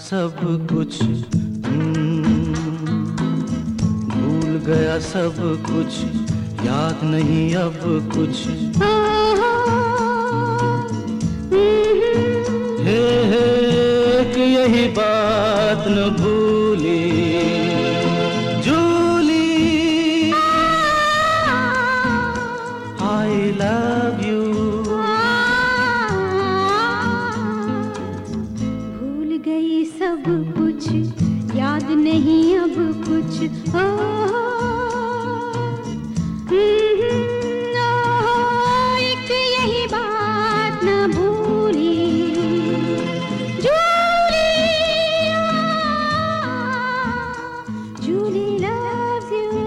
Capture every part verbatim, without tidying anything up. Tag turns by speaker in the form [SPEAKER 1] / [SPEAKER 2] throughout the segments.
[SPEAKER 1] सब कुछ, भूल गया सब कुछ, याद नहीं अब कुछ। हे हे एक यही बात न भूली जूली, आई लव यू।
[SPEAKER 2] भूल गई सब कुछ, याद नहीं अब कुछ। ओ, एक यही बात न भूली जूली, जूली loves you।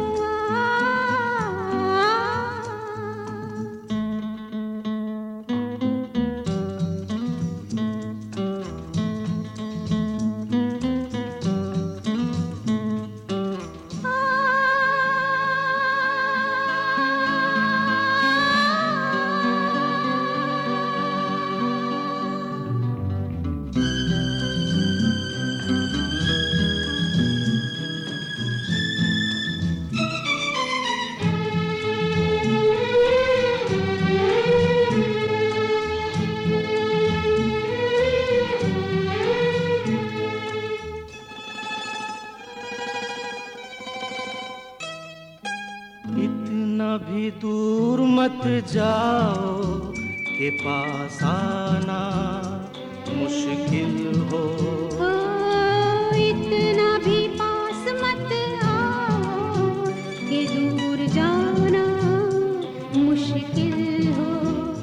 [SPEAKER 1] इतना भी दूर मत जाओ के पास आना मुश्किल हो।
[SPEAKER 2] ओ, इतना भी पास मत आओ कि दूर जाना मुश्किल हो।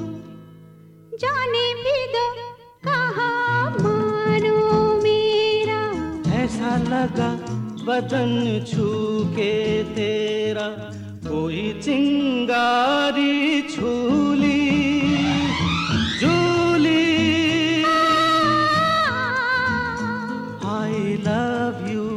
[SPEAKER 2] जाने भी दो कहाँ मानो मेरा,
[SPEAKER 1] ऐसा लगा बदन छू के तेरा कोई चिंगारी छूली जूली, आई लव यू।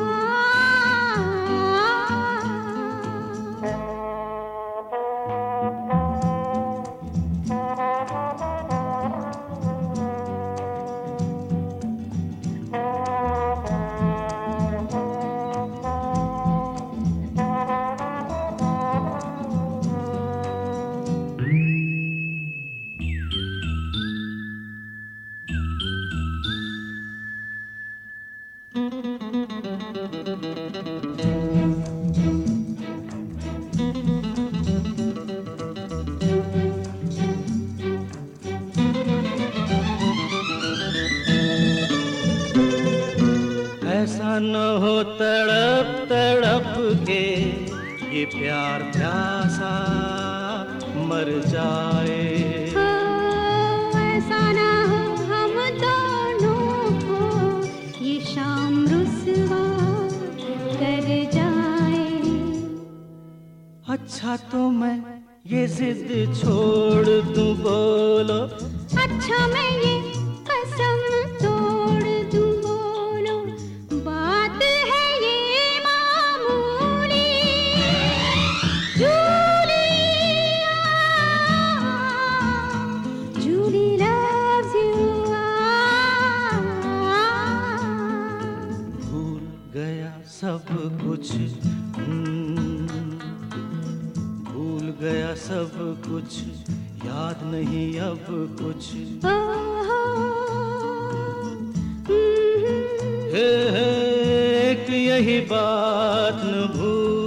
[SPEAKER 1] ऐसा न हो तड़प तड़प के ये प्यार प्यासा मर जाए।
[SPEAKER 2] ओ, ऐसा ना हो हम दोनों को ये शाम रुसवा कर जाए।
[SPEAKER 1] अच्छा तो मैं ये जिद छोड़ दूं, बोलो।
[SPEAKER 2] अच्छा मैं ये कसम तोड़ दूं, बोलो। बात है ये मामूली जूली, जूली loves you।
[SPEAKER 1] भूल गया सब कुछ, भूल गया सब कुछ, याद नहीं अब कुछ।
[SPEAKER 2] ओ,
[SPEAKER 1] हे हे एक यही बात न भूल